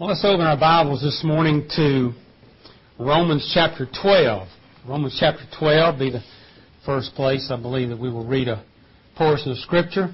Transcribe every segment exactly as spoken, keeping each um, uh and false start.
Well, let's open our Bibles this morning to Romans chapter twelve. Romans chapter twelve be the first place, I believe, that we will read a portion of Scripture.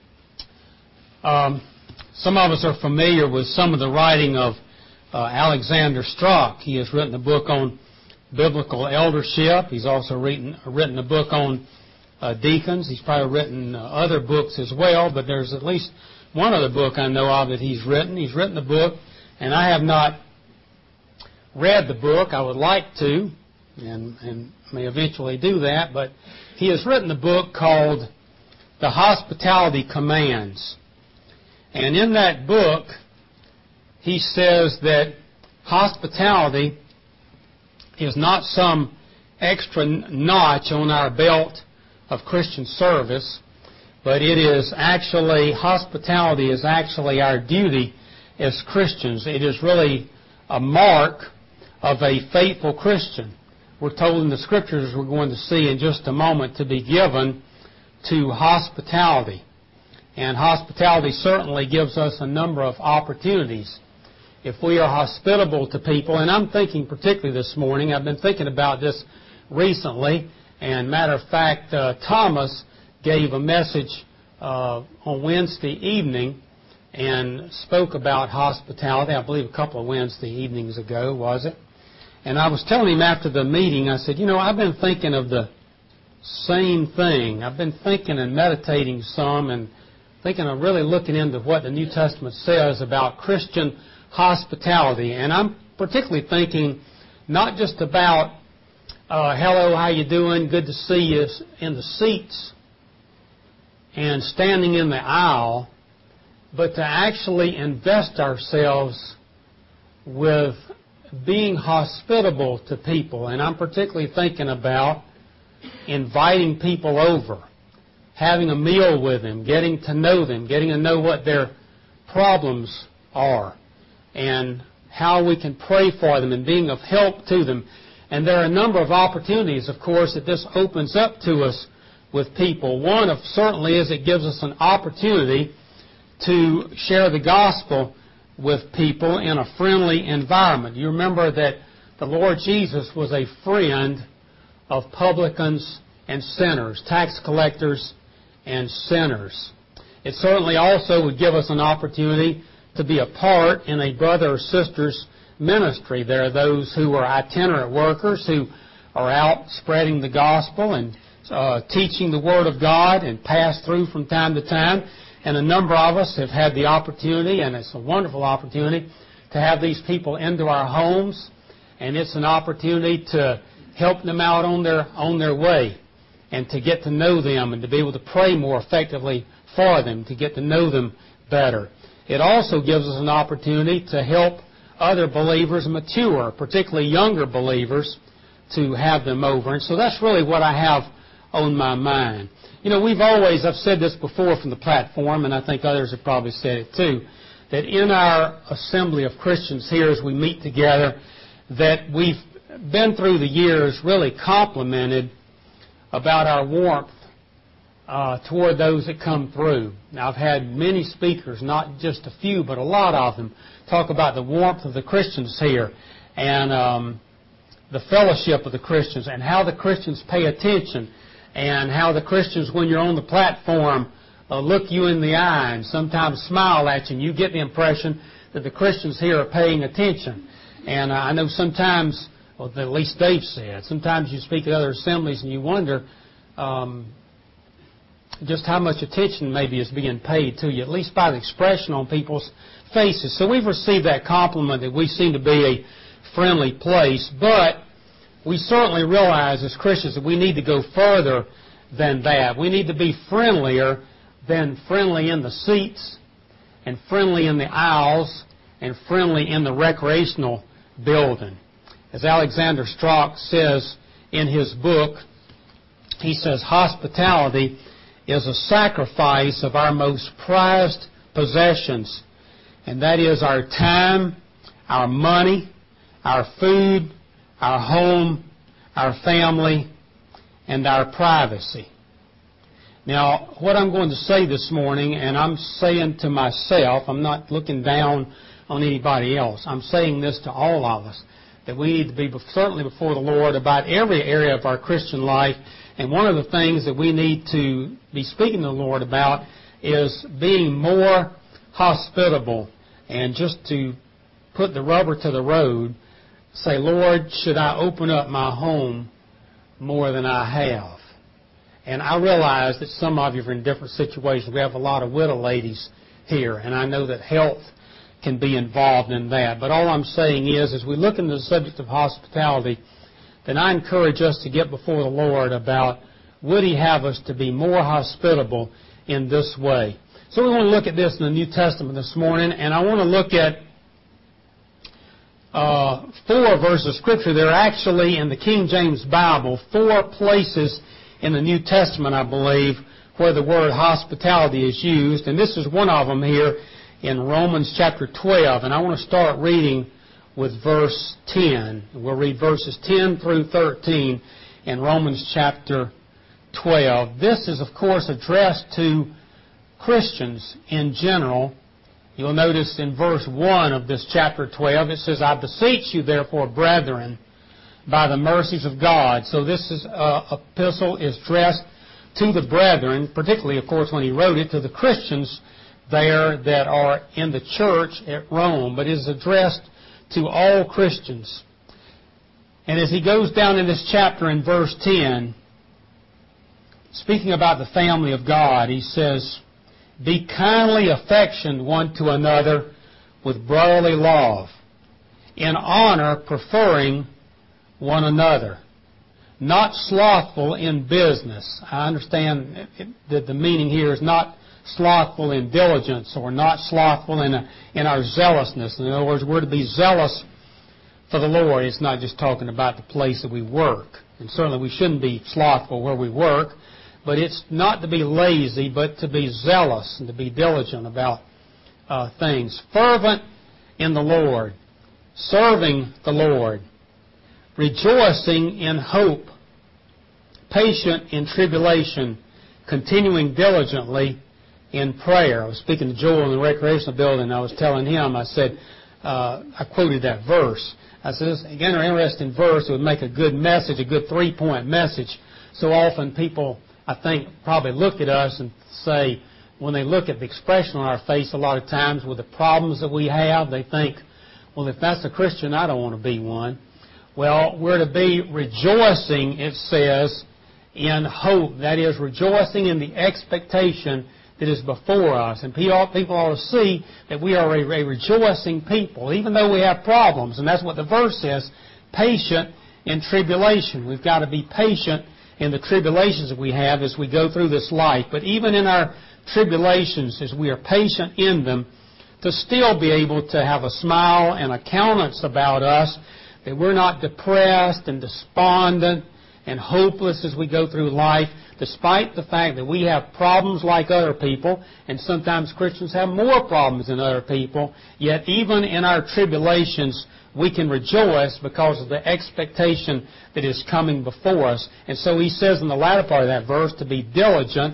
Um, some of us are familiar with some of the writing of uh, Alexander Strauch. He has written a book on biblical eldership. He's also written, written a book on uh, deacons. He's probably written uh, other books as well, but there's at least one other book I know of that he's written. He's written a book, and I have not read the book. I would like to, and, and may eventually do that, but he has written a book called The Hospitality Commands. And in that book, he says that hospitality is not some extra notch on our belt of Christian service, but it is actually, hospitality is actually our duty as Christians. It is really a mark of a faithful Christian. We're told in the Scriptures, we're going to see in just a moment, to be given to hospitality. And hospitality certainly gives us a number of opportunities. If we are hospitable to people, and I'm thinking particularly this morning, I've been thinking about this recently, and matter of fact, uh, Thomas gave a message uh, on Wednesday evening and spoke about hospitality, I believe a couple of Wednesday evenings ago, was it? And I was telling him after the meeting, I said, you know, I've been thinking of the same thing. I've been thinking and meditating some and thinking of really looking into what the New Testament says about Christian hospitality. And I'm particularly thinking not just about, uh, hello, how you doing, good to see you, in the seats and standing in the aisle, but to actually invest ourselves with being hospitable to people. And I'm particularly thinking about inviting people over, having a meal with them, getting to know them, getting to know what their problems are, and how we can pray for them and being of help to them. And there are a number of opportunities, of course, that this opens up to us with people. One of certainly is it gives us an opportunity to share the gospel with people in a friendly environment. You remember that the Lord Jesus was a friend of publicans and sinners, tax collectors and sinners. It certainly also would give us an opportunity to be a part in a brother or sister's ministry. There are those who are itinerant workers who are out spreading the gospel and uh, teaching the Word of God and pass through from time to time. And a number of us have had the opportunity, and it's a wonderful opportunity, to have these people into our homes. And it's an opportunity to help them out on their on their way and to get to know them and to be able to pray more effectively for them, to get to know them better. It also gives us an opportunity to help other believers mature, particularly younger believers, to have them over. And so that's really what I have on my mind. You know, we've always, I've said this before from the platform, and I think others have probably said it too, that in our assembly of Christians here as we meet together, that we've been through the years really complimented about our warmth uh, toward those that come through. Now, I've had many speakers, not just a few, but a lot of them, talk about the warmth of the Christians here and um, the fellowship of the Christians and how the Christians pay attention and how the Christians, when you're on the platform, uh, look you in the eye and sometimes smile at you, and you get the impression that the Christians here are paying attention. And uh, I know sometimes, well, at least Dave said, sometimes you speak at other assemblies and you wonder um, just how much attention maybe is being paid to you, at least by the expression on people's faces. So we've received that compliment that we seem to be a friendly place, but we certainly realize as Christians that we need to go further than that. We need to be friendlier than friendly in the seats and friendly in the aisles and friendly in the recreational building. As Alexander Strauch says in his book, he says, hospitality is a sacrifice of our most prized possessions, and that is our time, our money, our food, our home, our family, and our privacy. Now, what I'm going to say this morning, and I'm saying to myself, I'm not looking down on anybody else. I'm saying this to all of us, that we need to be certainly before the Lord about every area of our Christian life. And one of the things that we need to be speaking to the Lord about is being more hospitable. And just to put the rubber to the road, say, Lord, should I open up my home more than I have? And I realize that some of you are in different situations. We have a lot of widow ladies here, and I know that health can be involved in that. But all I'm saying is, as we look into the subject of hospitality, then I encourage us to get before the Lord about, would He have us to be more hospitable in this way? So we want to look at this in the New Testament this morning, and I want to look at uh, four verses of Scripture. There are actually, in the King James Bible, four places in the New Testament, I believe, where the word hospitality is used, and this is one of them here in Romans chapter twelve, and I want to start reading with verse ten. We'll read verses ten through thirteen in Romans chapter twelve. This is, of course, addressed to Christians in general. You'll notice in verse one of this chapter twelve, it says, I beseech you, therefore, brethren, by the mercies of God. So this is, uh, epistle is addressed to the brethren, particularly, of course, when he wrote it, to the Christians there that are in the church at Rome, but it is addressed to all Christians. And as he goes down in this chapter in verse ten, speaking about the family of God, he says, be kindly affectioned one to another with brotherly love, in honor preferring one another, not slothful in business. I understand that the meaning here is not slothful in diligence, or not slothful in, a, in our zealousness. In other words, we're to be zealous for the Lord. It's not just talking about the place that we work. And certainly we shouldn't be slothful where we work, but it's not to be lazy, but to be zealous and to be diligent about uh, things. Fervent in the Lord, serving the Lord, rejoicing in hope, patient in tribulation, continuing diligently in prayer. I was speaking to Joel in the recreational building, and I was telling him, I said, uh, I quoted that verse. I said, again, an interesting verse. It would make a good message, a good three-point message. So often people, I think, probably look at us and say, when they look at the expression on our face a lot of times with the problems that we have, they think, well, if that's a Christian, I don't want to be one. Well, we're to be rejoicing, it says, in hope. That is, rejoicing in the expectation that is before us. And people ought to see that we are a, a rejoicing people, even though we have problems. And that's what the verse says, patient in tribulation. We've got to be patient in the tribulations that we have as we go through this life. But even in our tribulations, as we are patient in them, to still be able to have a smile and a countenance about us, that we're not depressed and despondent and hopeless as we go through life, despite the fact that we have problems like other people, and sometimes Christians have more problems than other people, yet even in our tribulations, we can rejoice because of the expectation that is coming before us. And so he says in the latter part of that verse to be diligent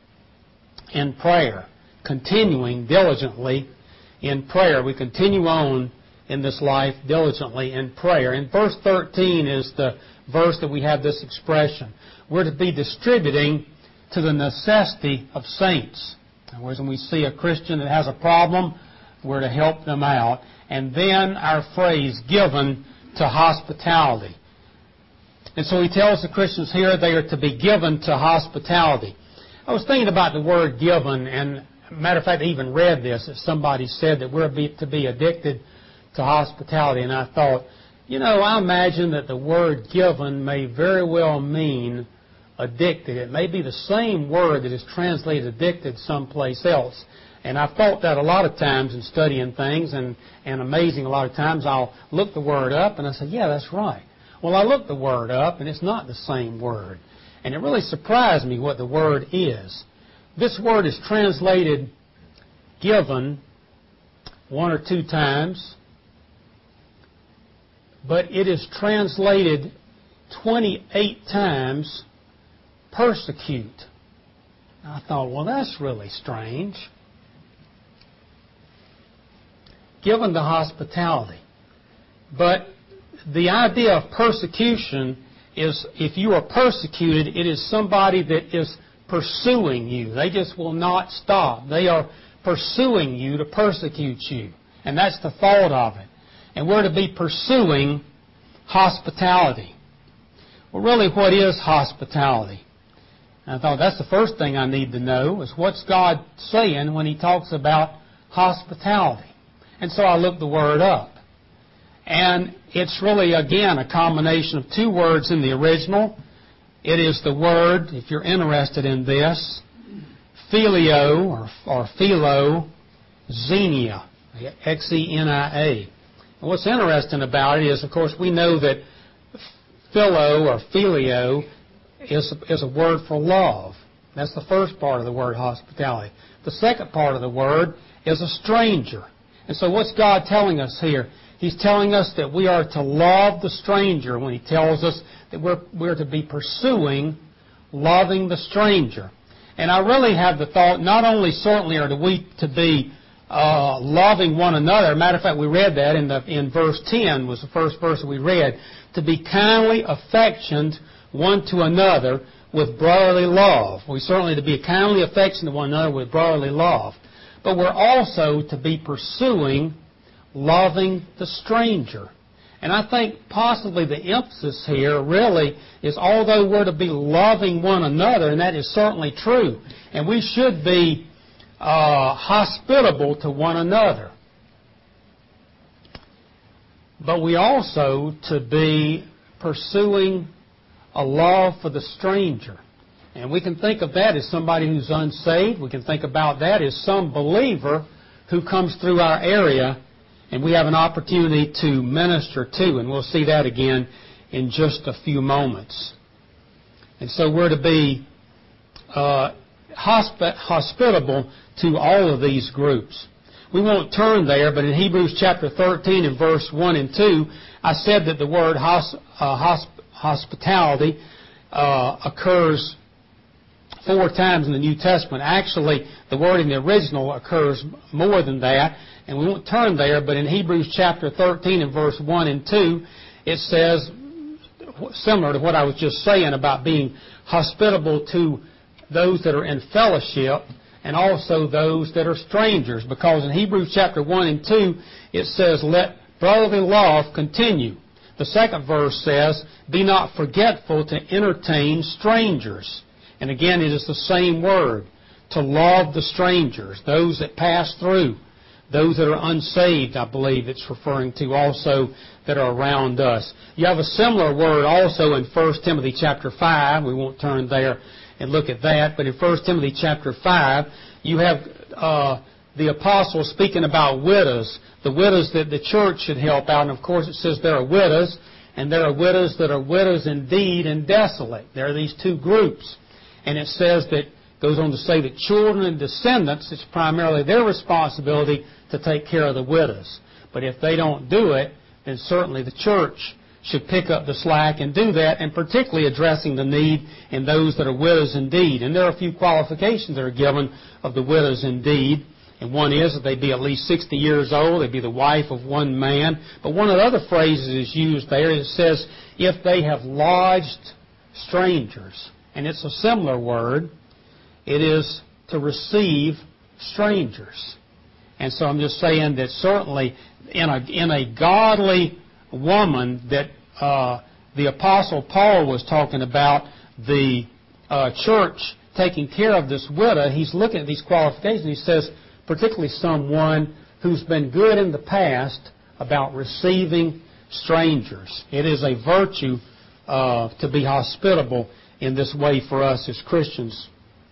in prayer, continuing diligently in prayer. We continue on in this life diligently in prayer. And verse thirteen is the verse that we have this expression. We're to be distributing to the necessity of saints. In other words, when we see a Christian that has a problem, we're to help them out. And then our phrase, given to hospitality. And so he tells the Christians here they are to be given to hospitality. I was thinking about the word given, and matter of fact, I even read this, that somebody said that we're to be addicted to hospitality. And I thought, you know, I imagine that the word given may very well mean addicted. It may be the same word that is translated addicted someplace else. And I've thought that a lot of times in studying things, and, and amazing a lot of times I'll look the word up and I say, yeah, that's right. Well, I looked the word up and it's not the same word. And it really surprised me what the word is. This word is translated given one or two times, but it is translated twenty-eight times persecute. I thought, well, that's really strange. Given the hospitality. But the idea of persecution is, if you are persecuted, it is somebody that is pursuing you. They just will not stop. They are pursuing you to persecute you. And that's the thought of it. And we're to be pursuing hospitality. Well, really, what is hospitality? And I thought that's the first thing I need to know, is what's God saying when He talks about hospitality. And so I looked the word up. And it's really, again, a combination of two words in the original. It is the word, if you're interested in this, phileo or, or philo, xenia, X E N I A. And what's interesting about it is, of course, we know that philo or filio is, is a word for love. That's the first part of the word hospitality. The second part of the word is a stranger. And so what's God telling us here? He's telling us that we are to love the stranger when He tells us that we're, we're to be pursuing loving the stranger. And I really have the thought, not only certainly are we to be uh, loving one another. Matter of fact, we read that in, the, in verse ten, was the first verse we read, to be kindly affectioned one to another with brotherly love. We certainly to be kindly affectioned to one another with brotherly love. But we're also to be pursuing loving the stranger. And I think possibly the emphasis here really is, although we're to be loving one another, and that is certainly true, and we should be uh, hospitable to one another, but we also to be pursuing a love for the stranger. And we can think of that as somebody who's unsaved. We can think about that as some believer who comes through our area and we have an opportunity to minister to. And we'll see that again in just a few moments. And so we're to be uh, hosp- hospitable to all of these groups. We won't turn there, but in Hebrews chapter thirteen and verse one and two, I said that the word hosp- uh, hosp- hospitality uh, occurs four times in the New Testament. Actually, the word in the original occurs more than that, and we won't turn there, but in Hebrews chapter thirteen and verse one and two, it says, similar to what I was just saying about being hospitable to those that are in fellowship and also those that are strangers. Because in Hebrews chapter one and two, it says, let brotherly love continue. The second verse says, be not forgetful to entertain strangers. And again, it is the same word, to love the strangers, those that pass through, those that are unsaved, I believe it's referring to also, that are around us. You have a similar word also in First Timothy chapter five. We won't turn there and look at that, but in First Timothy chapter five, you have uh, the apostle speaking about widows, the widows that the church should help out. And of course, it says there are widows, and there are widows that are widows indeed and desolate. There are these two groups. And it says that, goes on to say that children and descendants, it's primarily their responsibility to take care of the widows. But if they don't do it, then certainly the church should pick up the slack and do that, and particularly addressing the need in those that are widows indeed. And there are a few qualifications that are given of the widows indeed. And one is that they be at least sixty years old, they be the wife of one man. But one of the other phrases is used there. It says, if they have lodged strangers. And it's a similar word. It is to receive strangers. And so I'm just saying that certainly in a, in a godly woman that uh, the Apostle Paul was talking about, the uh, church taking care of this widow, he's looking at these qualifications. He says, particularly someone who's been good in the past about receiving strangers. It is a virtue uh, to be hospitable in this way for us as Christians.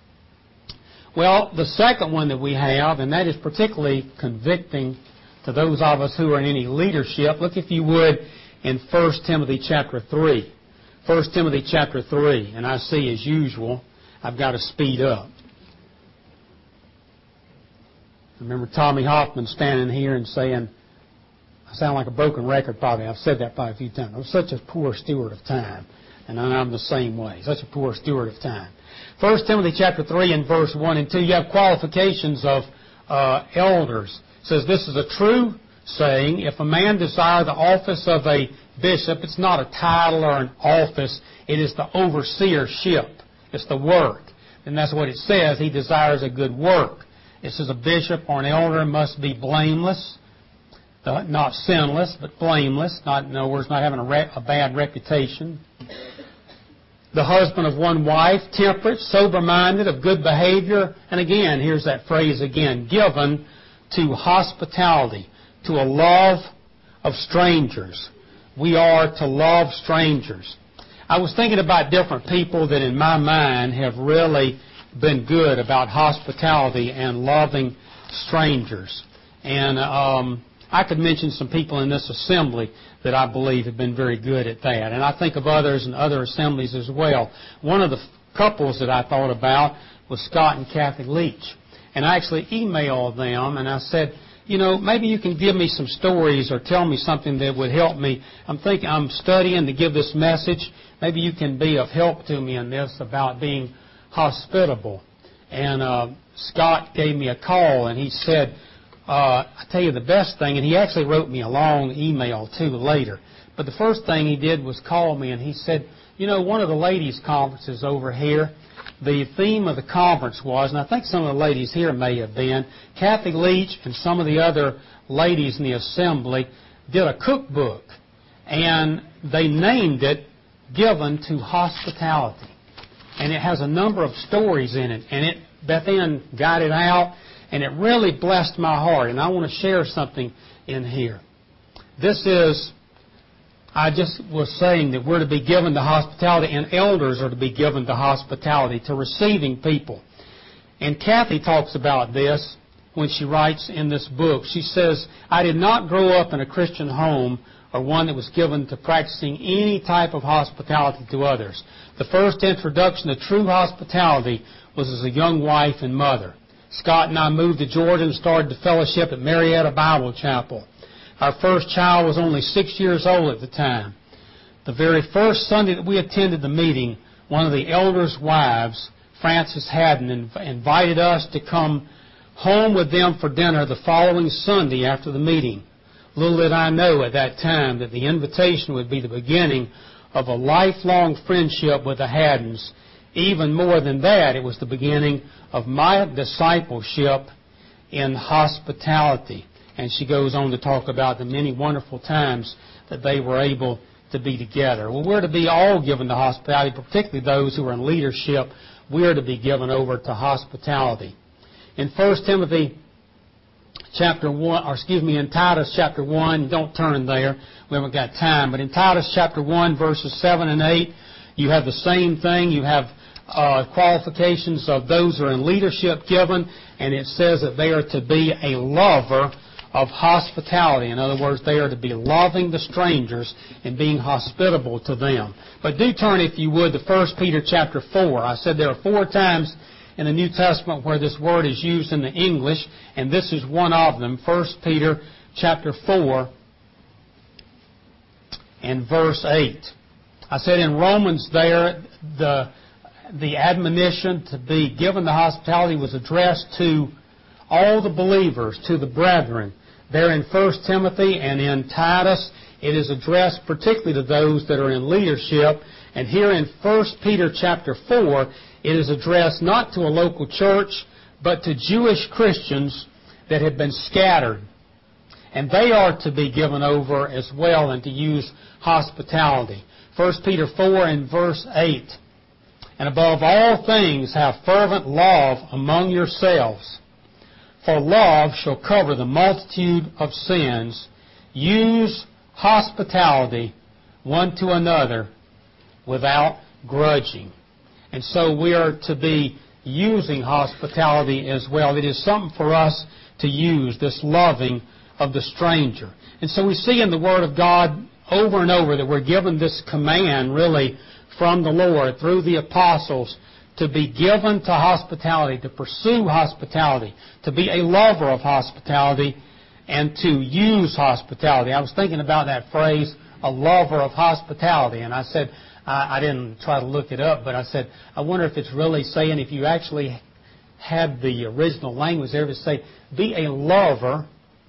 Well, the second one that we have, and that is particularly convicting to those of us who are in any leadership. Look, if you would, in First Timothy chapter three. First Timothy chapter three. And I see, as usual, I've got to speed up. I remember Tommy Hoffman standing here and saying, I sound like a broken record probably. I've said that probably a few times. I'm such a poor steward of time. and I'm the same way. Such a poor steward of time. First Timothy chapter three and verse one and two, you have qualifications of uh, elders. It says, this is a true saying, if a man desire the office of a bishop, it's not a title or an office, it is the overseership. It's the work. And that's what it says. He desires a good work. It says a bishop or an elder must be blameless, not sinless, but blameless, not, in other words, not having a, re- a bad reputation. The husband of one wife, temperate, sober-minded, of good behavior. And again, here's that phrase again, given to hospitality, to a love of strangers. We are to love strangers. I was thinking about different people that in my mind have really been good about hospitality and loving strangers. And um, I could mention some people in this assembly that I believe have been very good at that. And I think of others in other assemblies as well. One of the couples that I thought about was Scott and Kathy Leach. And I actually emailed them and I said, you know, maybe you can give me some stories or tell me something that would help me. I'm thinking, I'm studying to give this message. Maybe you can be of help to me in this about being hospitable. And uh, Scott gave me a call and he said, uh, I tell you the best thing, and he actually wrote me a long email too later. But the first thing he did was call me and he said, you know, one of the ladies' conferences over here, the theme of the conference was, and I think some of the ladies here may have been, Kathy Leach and some of the other ladies in the assembly did a cookbook, and they named it Given to Hospitality. And it has a number of stories in it, and it, Beth Ann got it out, and it really blessed my heart, and I want to share something in here. This is, I just was saying that we're to be given to hospitality, and elders are to be given to hospitality, to receiving people. And Kathy talks about this when she writes in this book. She says, I did not grow up in a Christian home or one that was given to practicing any type of hospitality to others. The first introduction to true hospitality was as a young wife and mother. Scott and I moved to Georgia and started the fellowship at Marietta Bible Chapel. Our first child was only six years old at the time. The very first Sunday that we attended the meeting, one of the elders' wives, Frances Haddon, inv- invited us to come home with them for dinner the following Sunday after the meeting. Little did I know at that time that the invitation would be the beginning of a lifelong friendship with the Haddons. Even more than that, it was the beginning of my discipleship in hospitality. And she goes on to talk about the many wonderful times that they were able to be together. Well, we're to be all given to hospitality, particularly those who are in leadership. We're to be given over to hospitality. In First Timothy chapter one, or excuse me, in Titus chapter one, don't turn there, we haven't got time, but in Titus chapter one, verses seven and eight, you have the same thing. You have uh, qualifications of those who are in leadership given, and it says that they are to be a lover of hospitality. In other words, they are to be loving the strangers and being hospitable to them. But do turn, if you would, to First Peter chapter four. I said there are four times in the New Testament where this word is used in the English, and this is one of them. First Peter chapter four and verse eight. I said in Romans there, the, the admonition to be given the hospitality was addressed to all the believers, to the brethren. There in First Timothy and in Titus, it is addressed particularly to those that are in leadership. And here in First Peter chapter four, it is addressed not to a local church, but to Jewish Christians that have been scattered. And they are to be given over as well and to use hospitality. First Peter four and verse eight. And above all things have fervent love among yourselves, for love shall cover the multitude of sins. Use hospitality one to another without grudging. And so we are to be using hospitality as well. It is something for us to use, this loving of the stranger. And so we see in the Word of God over and over that we're given this command really from the Lord through the apostles to be given to hospitality, to pursue hospitality, to be a lover of hospitality, and to use hospitality. I was thinking about that phrase, a lover of hospitality, and I said, I, I didn't try to look it up, but I said, I wonder if it's really saying, if you actually had the original language there, it would say, be a lover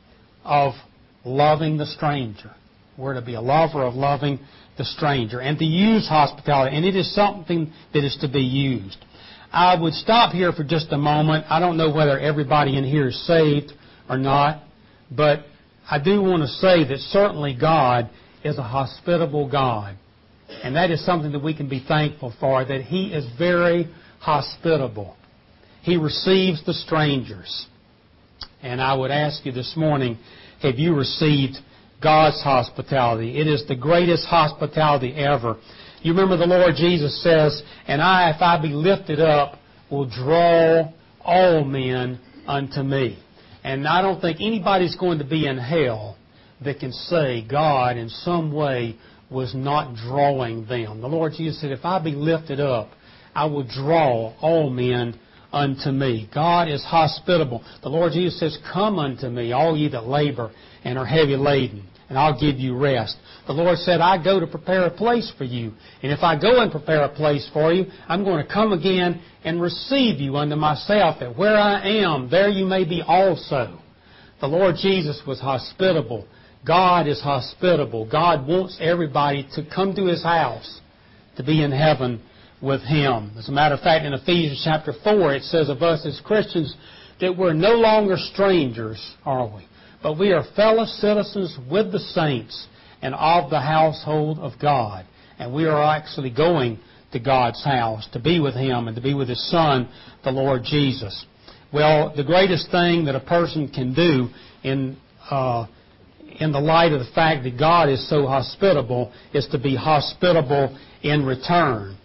of loving the stranger. We're to be a lover of loving the stranger and to use hospitality, and it is something that is to be used. I would stop here for just a moment. I don't know whether everybody in here is saved or not, but I do want to say that certainly God is a hospitable God, and that is something that we can be thankful for, that He is very hospitable. He receives the strangers. And I would ask you this morning, have you received God's hospitality? It is the greatest hospitality ever. You remember the Lord Jesus says, and I, if I be lifted up, will draw all men unto me. And I don't think anybody's going to be in hell that can say God in some way was not drawing them. The Lord Jesus said, if I be lifted up, I will draw all men unto me. God is hospitable. The Lord Jesus says, come unto me, all ye that labor and are heavy laden, and I'll give you rest. The Lord said, I go to prepare a place for you. And if I go and prepare a place for you, I'm going to come again and receive you unto myself, that where I am, there you may be also. The Lord Jesus was hospitable. God is hospitable. God wants everybody to come to His house, to be in heaven with Him. As a matter of fact, in Ephesians chapter four, it says of us as Christians that we're no longer strangers, are we? But we are fellow citizens with the saints and of the household of God. And we are actually going to God's house to be with Him and to be with His Son, the Lord Jesus. Well, the greatest thing that a person can do in uh, in the light of the fact that God is so hospitable is to be hospitable in return.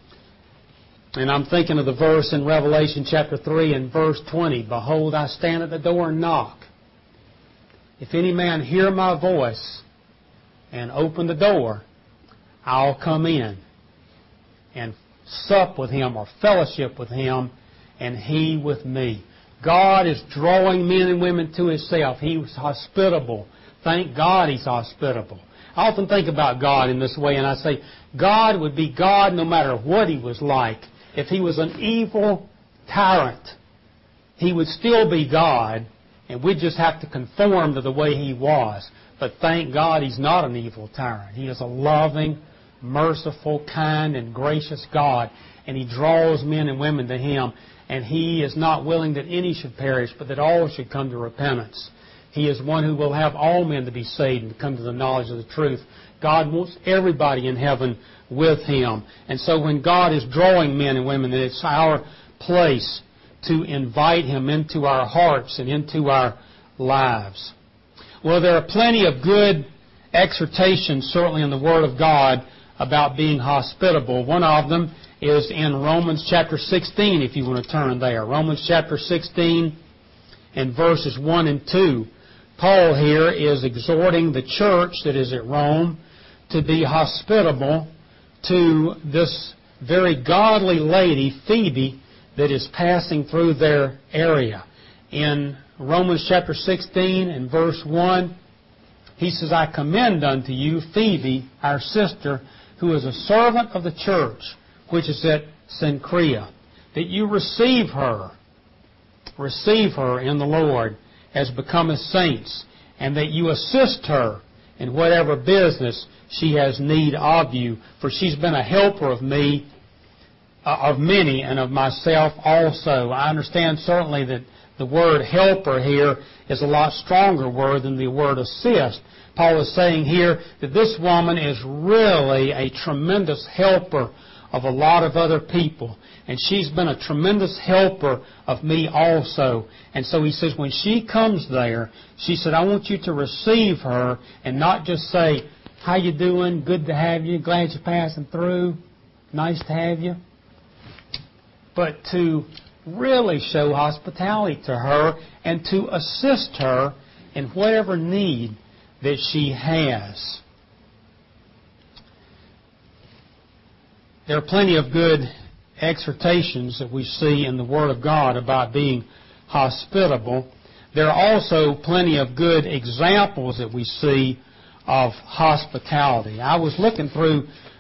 And I'm thinking of the verse in Revelation chapter three and verse twenty, behold, I stand at the door and knock. If any man hear my voice and open the door, I'll come in and sup with him or fellowship with him and he with me. God is drawing men and women to Himself. He was hospitable. Thank God He's hospitable. I often think about God in this way, and I say, God would be God no matter what He was like. If He was an evil tyrant, He would still be God, and we'd just have to conform to the way He was. But thank God He's not an evil tyrant. He is a loving, merciful, kind, and gracious God, and He draws men and women to Him, and He is not willing that any should perish, but that all should come to repentance. He is one who will have all men to be saved and come to the knowledge of the truth. God wants everybody in heaven with Him. And so when God is drawing men and women, then it's our place to invite Him into our hearts and into our lives. Well, there are plenty of good exhortations, certainly in the Word of God, about being hospitable. One of them is in Romans chapter sixteen, if you want to turn there. Romans chapter sixteen and verses one and two. Paul here is exhorting the church that is at Rome to be hospitable to this very godly lady, Phoebe, that is passing through their area. In Romans chapter sixteen and verse one, he says, I commend unto you Phoebe, our sister, who is a servant of the church, which is at Cenchrea, that you receive her, receive her in the Lord, as becometh saints, and that you assist her in whatever business she has need of you, for she's been a helper of me, uh, of many, and of myself also. I understand certainly that the word helper here is a lot stronger word than the word assist. Paul is saying here that this woman is really a tremendous helper of a lot of other people. And she's been a tremendous helper of me also. And so he says when she comes there, she said, I want you to receive her and not just say, how you doing? Good to have you. Glad you're passing through. Nice to have you. But to really show hospitality to her and to assist her in whatever need that she has. There are plenty of good exhortations that we see in the Word of God about being hospitable. There are also plenty of good examples that we see of hospitality. I was looking through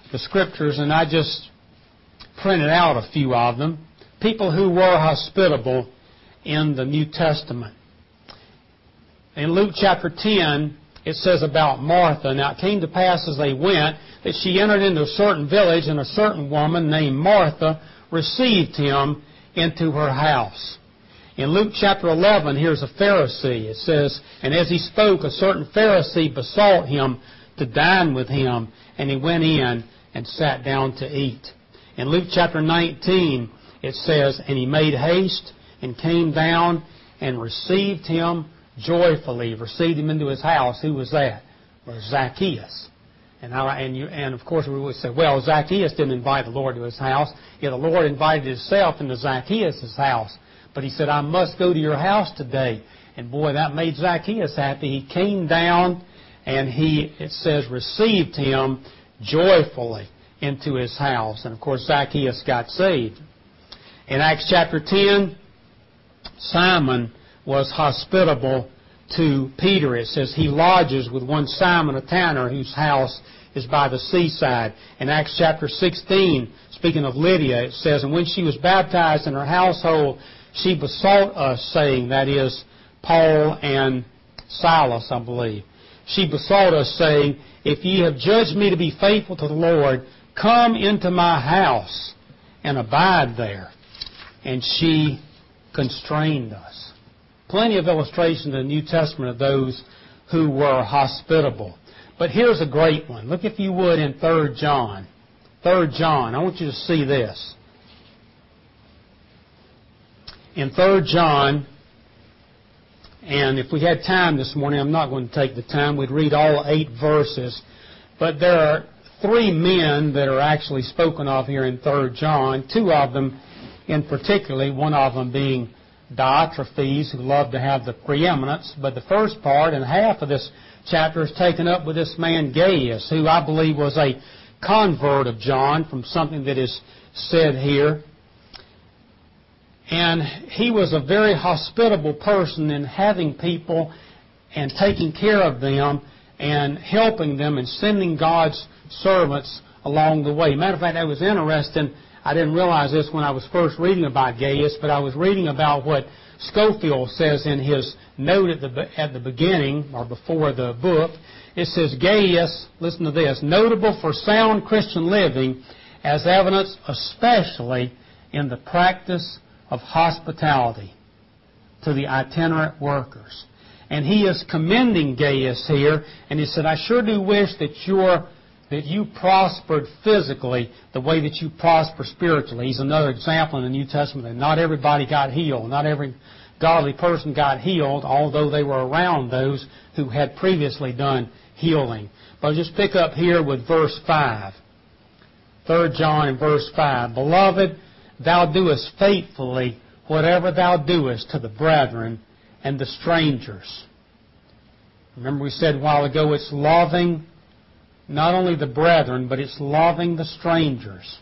the Scriptures, and I just printed out a few of them. People who were hospitable in the New Testament. In Luke chapter ten, it says about Martha, "Now it came to pass as they went, that she entered into a certain village, and a certain woman named Martha received him into her house." In Luke chapter eleven, here's a Pharisee. It says, "And as he spoke, a certain Pharisee besought him to dine with him, and he went in and sat down to eat." In Luke chapter nineteen, it says, "And he made haste and came down and received him joyfully," received him into his house. Who was that? Well, Zacchaeus. And, I, and, you, and of course we would say, well, Zacchaeus didn't invite the Lord to his house. Yeah, the Lord invited himself into Zacchaeus' house. But he said, "I must go to your house today." And boy, that made Zacchaeus happy. He came down and he, it says, received him joyfully into his house. And of course Zacchaeus got saved. In Acts chapter ten, Simon was hospitable to Peter. It says he lodges with one Simon a tanner, whose house is by the seaside. In Acts chapter sixteen, speaking of Lydia, it says, "And when she was baptized in her household, she besought us, saying," that is, Paul and Silas, I believe, "she besought us, saying, If ye have judged me to be faithful to the Lord, come into my house and abide there." And she constrained us. Plenty of illustration in the New Testament of those who were hospitable. But here's a great one. Look, if you would, in Third John. Third John. I want you to see this. In Third John, and if we had time this morning, I'm not going to take the time. We'd read all eight verses. But there are three men that are actually spoken of here in Third John. Two of them in particularly, one of them being Diotrephes, who loved to have the preeminence. But the first part and half of this chapter is taken up with this man Gaius, who I believe was a convert of John from something that is said here. And he was a very hospitable person in having people and taking care of them and helping them and sending God's servants along the way. Matter of fact, that was interesting. I didn't realize this when I was first reading about Gaius, but I was reading about what Scofield says in his note at the, at the beginning or before the book. It says, Gaius, listen to this, "notable for sound Christian living, as evidence especially in the practice of hospitality to the itinerant workers." And he is commending Gaius here, and he said, "I sure do wish that you're, that you prospered physically the way that you prosper spiritually." He's another example in the New Testament that not everybody got healed. Not every godly person got healed, although they were around those who had previously done healing. But I'll just pick up here with verse five. Third John in verse five. "Beloved, thou doest faithfully whatever thou doest to the brethren and the strangers." Remember we said a while ago it's loving not only the brethren, but it's loving the strangers.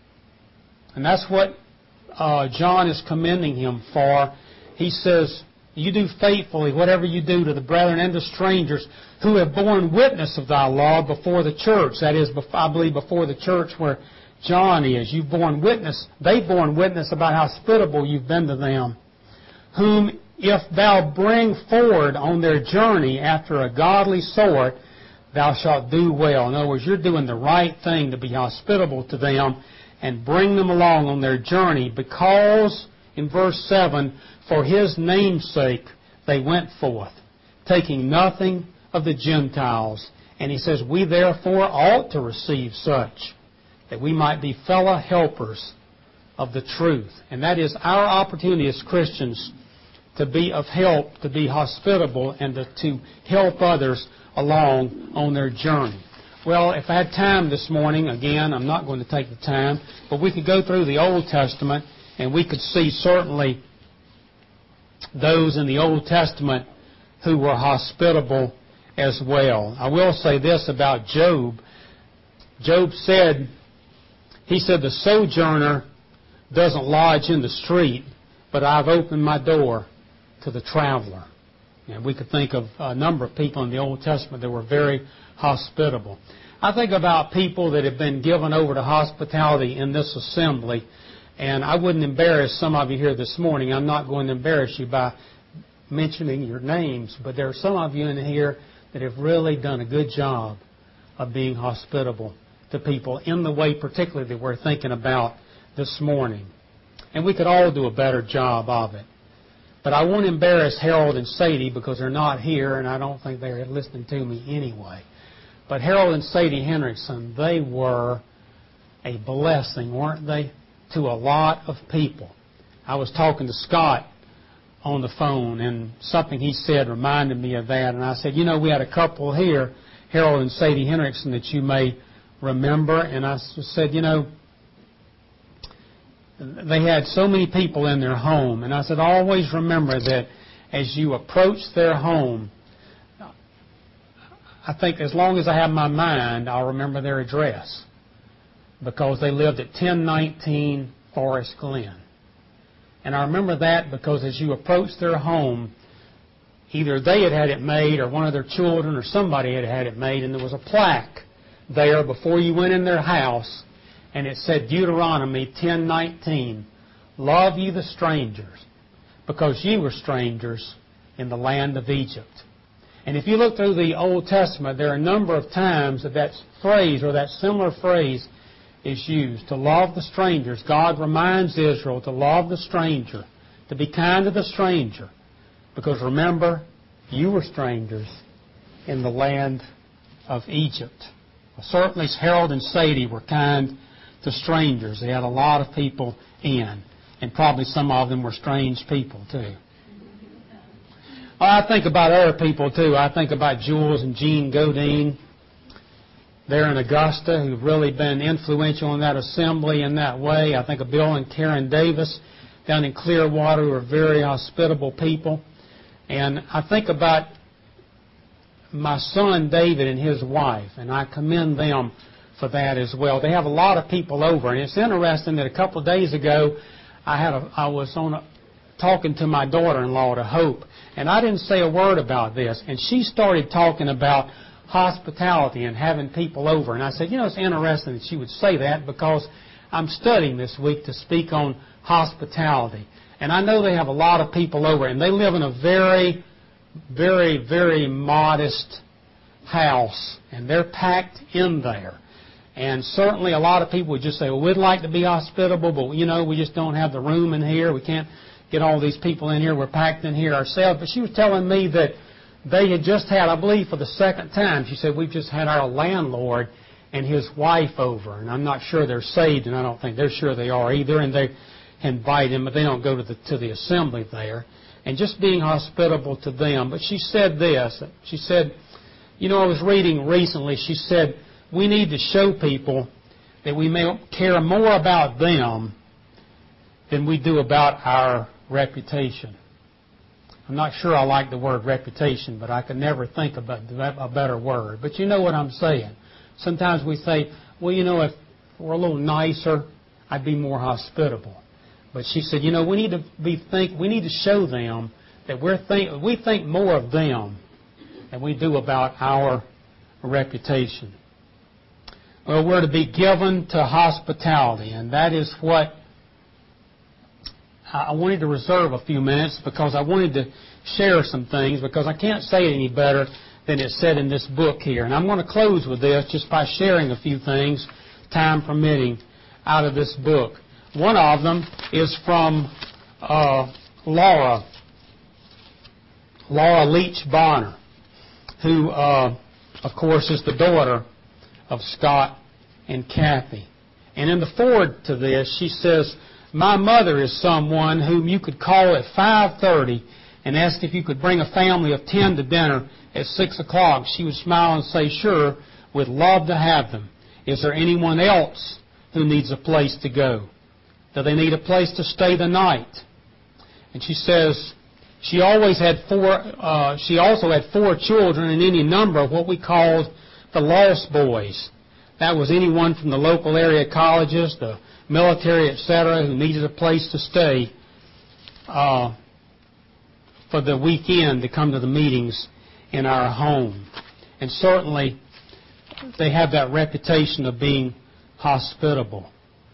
And that's what uh, John is commending him for. He says, you do faithfully whatever you do to the brethren and the strangers who have borne witness of thy law before the church. That is, I believe, before the church where John is. You've borne witness, they've borne witness about how hospitable you've been to them. "Whom if thou bring forward on their journey after a godly sort, thou shalt do well." In other words, you're doing the right thing to be hospitable to them and bring them along on their journey because, in verse seven, "for his name's sake they went forth, taking nothing of the Gentiles." And he says, "We therefore ought to receive such, that we might be fellow helpers of the truth." And that is our opportunity as Christians to be of help, to be hospitable, and to, to help others along on their journey. Well, if I had time this morning, again, I'm not going to take the time, but we could go through the Old Testament and we could see certainly those in the Old Testament who were hospitable as well. I will say this about Job. Job said, he said, "The sojourner doesn't lodge in the street, but I've opened my door to the traveler." And we could think of a number of people in the Old Testament that were very hospitable. I think about people that have been given over to hospitality in this assembly, and I wouldn't embarrass some of you here this morning. I'm not going to embarrass you by mentioning your names, but there are some of you in here that have really done a good job of being hospitable to people in the way particularly that we're thinking about this morning. And we could all do a better job of it. But I won't embarrass Harold and Sadie because they're not here, and I don't think they're listening to me anyway. But Harold and Sadie Hendrickson, they were a blessing, weren't they, to a lot of people. I was talking to Scott on the phone, and something he said reminded me of that. And I said, you know, we had a couple here, Harold and Sadie Hendrickson, that you may remember. And I said, you know, they had so many people in their home. And I said, always remember that as you approach their home, I think as long as I have my mind, I'll remember their address, because they lived at ten nineteen Forest Glen. And I remember that because as you approach their home, either they had had it made or one of their children or somebody had had it made, and there was a plaque there before you went in their house, and it said Deuteronomy ten nineteen, love ye the strangers, because ye were strangers in the land of Egypt. And if you look through the Old Testament, there are a number of times that that phrase or that similar phrase is used, to love the strangers. God reminds Israel to love the stranger, to be kind to the stranger, because remember, you were strangers in the land of Egypt. Well, certainly Harold and Sadie were kind to strangers. They had a lot of people in, and probably some of them were strange people too. Well, I think about other people too. I think about Jules and Jean Godine there in Augusta, who've really been influential in that assembly in that way. I think of Bill and Karen Davis down in Clearwater, who are very hospitable people. And I think about my son David and his wife, and I commend them for that as well. They have a lot of people over, and it's interesting that a couple of days ago I had a, I was on a, talking to my daughter-in-law, to Hope, and I didn't say a word about this, and she started talking about hospitality and having people over. And I said, you know, it's interesting that she would say that, because I'm studying this week to speak on hospitality. And I know they have a lot of people over, and they live in a very, very, very modest house, and they're packed in there. And certainly a lot of people would just say, well, we'd like to be hospitable, but, you know, we just don't have the room in here. We can't get all these people in here. We're packed in here ourselves. But she was telling me that they had just had, I believe for the second time, she said, we've just had our landlord and his wife over. And I'm not sure they're saved, and I don't think they're sure they are either. And they invite him, but they don't go to the, to the assembly there. And just being hospitable to them. But she said this. She said, you know, I was reading recently, she said, we need to show people that we may care more about them than we do about our reputation. I'm not sure I like the word reputation, but I could never think of a better word. But you know what I'm saying. Sometimes we say, well, you know, if we're a little nicer, I'd be more hospitable. But she said, you know, we need to be think we need to show them that we're think we think more of them than we do about our reputation. Well, we're to be given to hospitality, and that is what I wanted to reserve a few minutes, because I wanted to share some things, because I can't say it any better than it's said in this book here. And I'm going to close with this just by sharing a few things, time permitting, out of this book. One of them is from uh, Laura, Laura Leach Bonner, who, uh, of course, is the daughter of Scott and Kathy. And in the foreword to this, she says, my mother is someone whom you could call at five thirty and ask if you could bring a family of ten to dinner at six o'clock. She would smile and say, sure, we'd love to have them. Is there anyone else who needs a place to go? Do they need a place to stay the night? And she says, she always had four, uh, she also had four children and any number of what we called the lost boys. That was anyone from the local area colleges, the military, et cetera, who needed a place to stay uh, for the weekend to come to the meetings in our home. And certainly they have that reputation of being hospitable.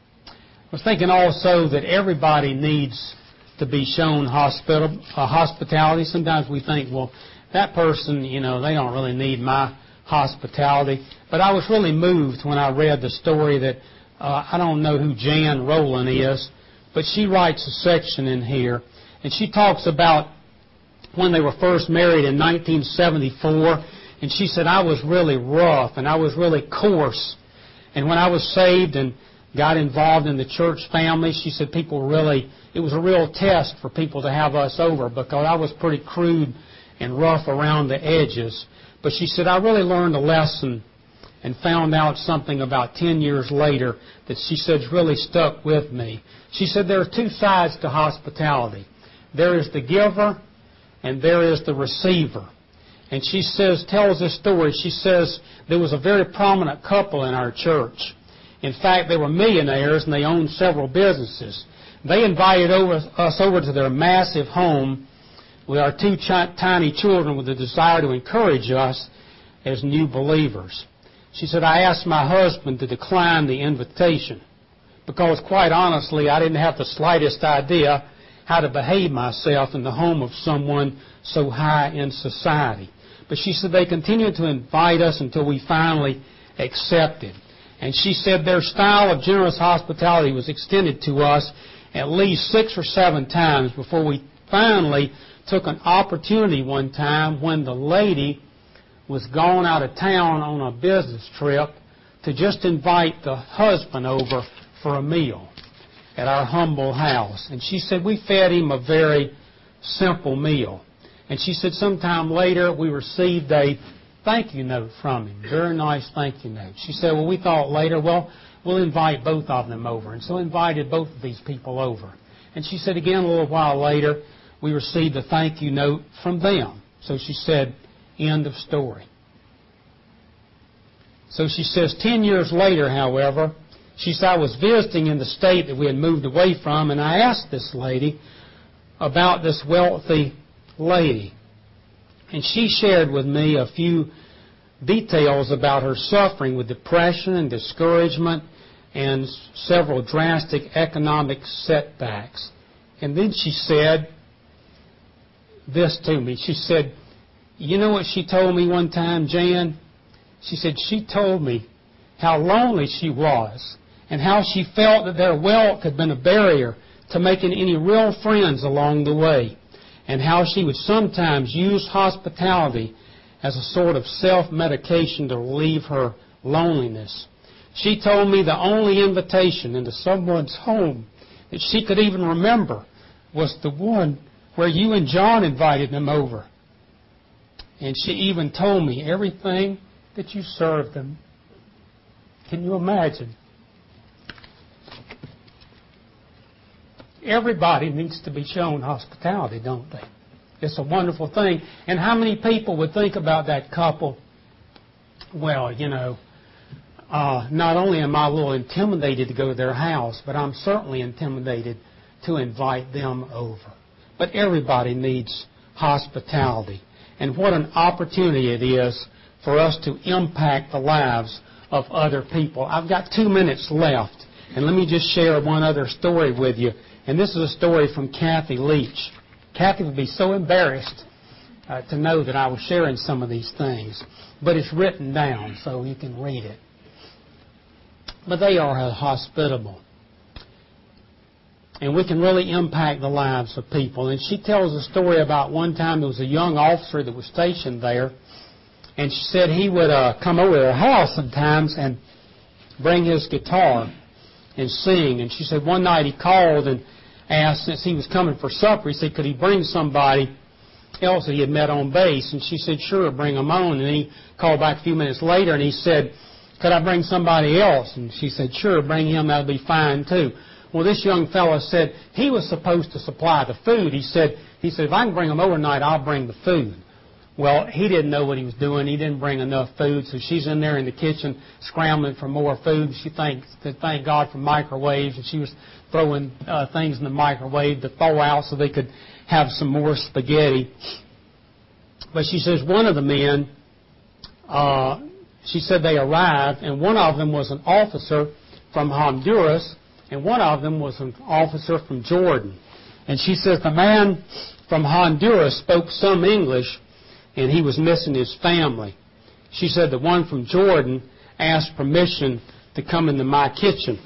I was thinking also that everybody needs to be shown hospital, uh, hospitality. Sometimes we think, well, that person, you know, they don't really need my hospitality. But I was really moved when I read the story that, uh, I don't know who Jan Rowland is, but she writes a section in here, and she talks about when they were first married in nineteen seventy-four, and she said, I was really rough, and I was really coarse. And when I was saved and got involved in the church family, she said people really, it was a real test for people to have us over because I was pretty crude and rough around the edges. But she said, I really learned a lesson and found out something about ten years later that she said really stuck with me. She said there are two sides to hospitality. There is the giver and there is the receiver. And she says, tells this story, she says there was a very prominent couple in our church. In fact, they were millionaires and they owned several businesses. They invited over, us over to their massive home with our two ch- tiny children with a desire to encourage us as new believers. She said, I asked my husband to decline the invitation because, quite honestly, I didn't have the slightest idea how to behave myself in the home of someone so high in society. But she said they continued to invite us until we finally accepted. And she said their style of generous hospitality was extended to us at least six or seven times before we finally took an opportunity one time when the lady was gone out of town on a business trip to just invite the husband over for a meal at our humble house. And she said we fed him a very simple meal. And she said sometime later we received a thank you note from him, very nice thank you note. She said, well, we thought later, well, we'll invite both of them over. And so invited both of these people over. And she said again a little while later, we received a thank you note from them. So she said, end of story. So she says, ten years later, however, she said, I was visiting in the state that we had moved away from, and I asked this lady about this wealthy lady. And she shared with me a few details about her suffering with depression and discouragement and several drastic economic setbacks. And then she said this to me. She said, you know what she told me one time, Jan? She said she told me how lonely she was and how she felt that their wealth had been a barrier to making any real friends along the way, and how she would sometimes use hospitality as a sort of self-medication to relieve her loneliness. She told me the only invitation into someone's home that she could even remember was the one where you and John invited them over. And she even told me everything that you served them. Can you imagine? Everybody needs to be shown hospitality, don't they? It's a wonderful thing. And how many people would think about that couple? Well, you know, uh, not only am I a little intimidated to go to their house, but I'm certainly intimidated to invite them over. But everybody needs hospitality. And what an opportunity it is for us to impact the lives of other people. I've got two minutes left, and let me just share one other story with you. And this is a story from Kathy Leach. Kathy would be so embarrassed uh, to know that I was sharing some of these things. But it's written down so you can read it. But they are hospitable. And we can really impact the lives of people. And she tells a story about one time there was a young officer that was stationed there. And she said he would uh, come over to her house sometimes and bring his guitar and sing. And she said one night he called and asked, since he was coming for supper, he said, could he bring somebody else that he had met on base? And she said, sure, bring him on. And he called back a few minutes later and he said, could I bring somebody else? And she said, sure, bring him, that'll be fine too. Well, this young fellow said he was supposed to supply the food. He said, he said, if I can bring him overnight, I'll bring the food. Well, he didn't know what he was doing. He didn't bring enough food, so she's in there in the kitchen scrambling for more food. She thanks, thank God for microwaves, and she was throwing uh, things in the microwave to thaw out so they could have some more spaghetti. But she says one of the men, uh, she said they arrived, and one of them was an officer from Honduras, and one of them was an officer from Jordan. And she says the man from Honduras spoke some English, and he was missing his family. She said the one from Jordan asked permission to come into my kitchen.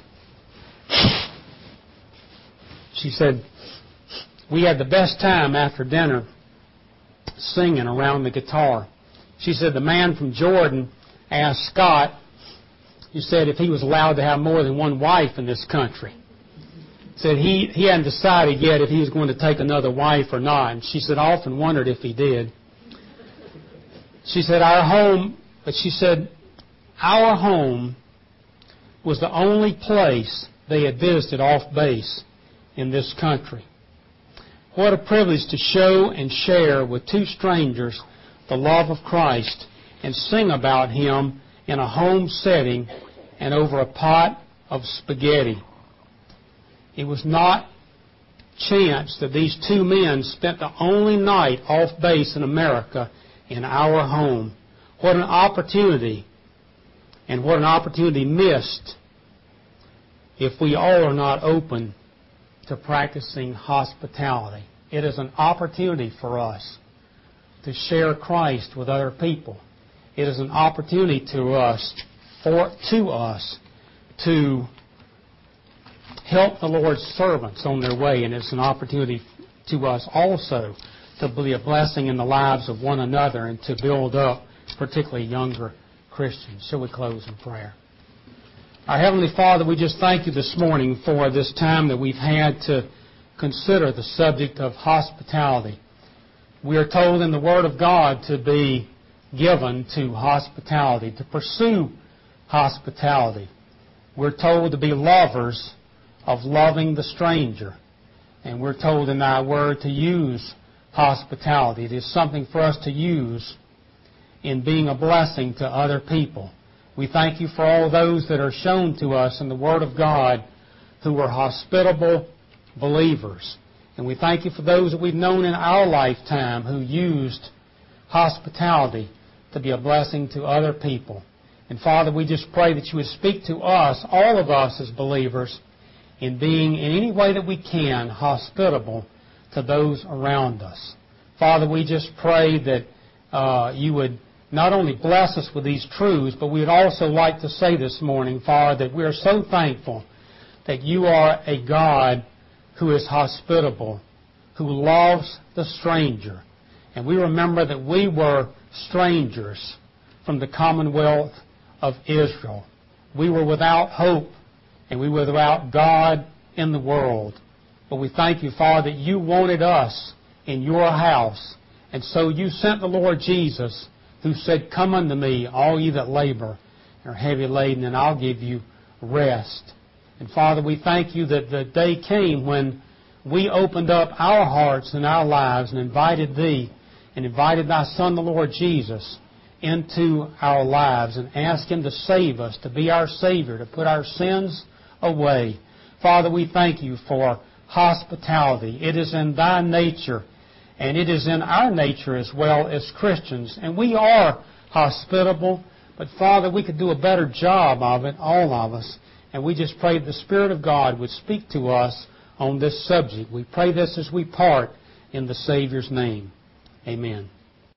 She said, we had the best time after dinner singing around the guitar. She said the man from Jordan asked Scott, he said if he was allowed to have more than one wife in this country. Said he, he hadn't decided yet if he was going to take another wife or not. And she said, I often wondered if he did. She said, our home, but she said, our home was the only place they had visited off base in this country. What a privilege to show and share with two strangers the love of Christ and sing about Him in a home setting and over a pot of spaghetti. It was not chance that these two men spent the only night off base in America in our home. What an opportunity, and what an opportunity missed if we all are not open to practicing hospitality. It is an opportunity for us to share Christ with other people. It is an opportunity to us, for to us, to help the Lord's servants on their way, and it's an opportunity to us also to be a blessing in the lives of one another and to build up particularly younger Christians. Shall we close in prayer? Our Heavenly Father, we just thank you this morning for this time that we've had to consider the subject of hospitality. We are told in the Word of God to be given to hospitality, to pursue hospitality. We're told to be lovers of loving the stranger. And we're told in our Word to use hospitality. It is something for us to use in being a blessing to other people. We thank you for all those that are shown to us in the Word of God who were hospitable believers. And we thank you for those that we've known in our lifetime who used hospitality to be a blessing to other people. And Father, we just pray that you would speak to us, all of us as believers, in being in any way that we can hospitable to those around us. Father, we just pray that uh, you would not only bless us with these truths, but we would also like to say this morning, Father, that we are so thankful that you are a God who is hospitable, who loves the stranger. And we remember that we were strangers from the commonwealth of Israel. We were without hope, and we were without God in the world. But we thank you, Father, that you wanted us in your house. And so you sent the Lord Jesus, who said, come unto me, all ye that labor and are heavy laden, and I'll give you rest. And Father, we thank you that the day came when we opened up our hearts and our lives and invited thee and invited thy Son, the Lord Jesus, into our lives and asked him to save us, to be our Savior, to put our sins away. Father, we thank you for hospitality. It is in thy nature, and it is in our nature as well as Christians. And we are hospitable, but Father, we could do a better job of it, all of us. And we just pray the Spirit of God would speak to us on this subject. We pray this as we part in the Savior's name. Amen.